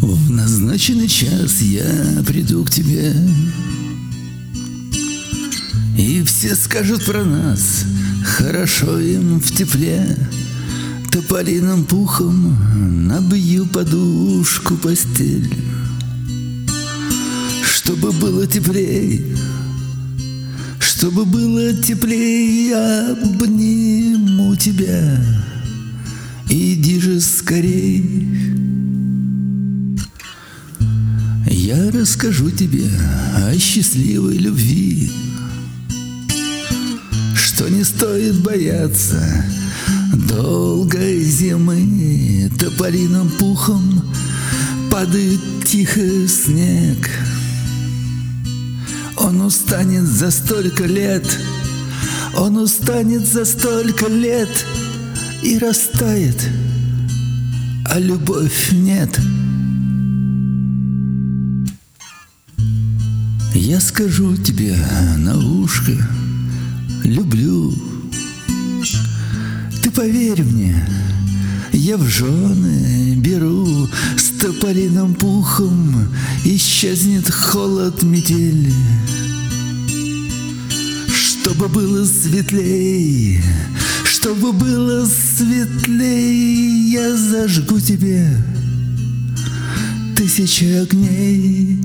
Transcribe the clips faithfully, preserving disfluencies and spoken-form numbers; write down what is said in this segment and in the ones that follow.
В назначенный час я приду к тебе, и все скажут про нас: хорошо им в тепле. Тополиным пухом набью подушку постель, чтобы было теплей, чтобы было теплей. Я обниму тебя, иди же скорей. Я расскажу тебе о счастливой любви, что не стоит бояться долгой зимы. Тополиным пухом падает тихо снег. Он устанет за столько лет, он устанет за столько лет и растает, а любовь нет. Я скажу тебе на ушко: люблю. Ты поверь мне, я в жены беру. С тополиным пухом исчезнет холод метели. Чтобы было светлей, чтобы было светлей, я зажгу тебе тысячи огней.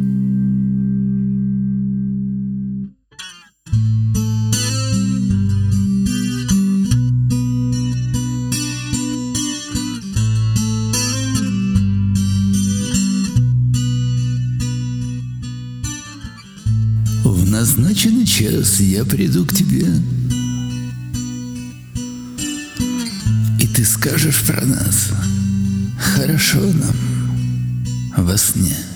В назначенный час я приду к тебе, и ты скажешь про нас: хорошо нам во сне.